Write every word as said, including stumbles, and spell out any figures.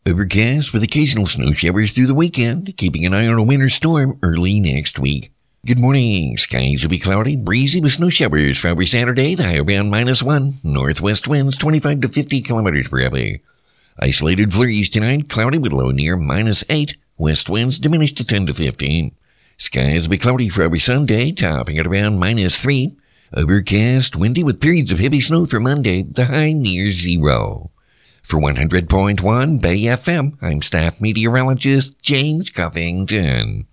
Overcast with occasional snow showers through the weekend, keeping an eye on a winter storm early next week. Good morning. Skies will be cloudy, breezy with snow showers for every Saturday, the high around minus one. Northwest winds twenty-five to fifty kilometers per hour. Isolated flurries tonight, cloudy with low near minus eight. West winds diminish to ten to fifteen. Skies will be cloudy for every Sunday, topping at around minus three. Overcast, windy with periods of heavy snow for Monday, the high near zero. For one hundred point one Bay F M, I'm staff meteorologist James Covington.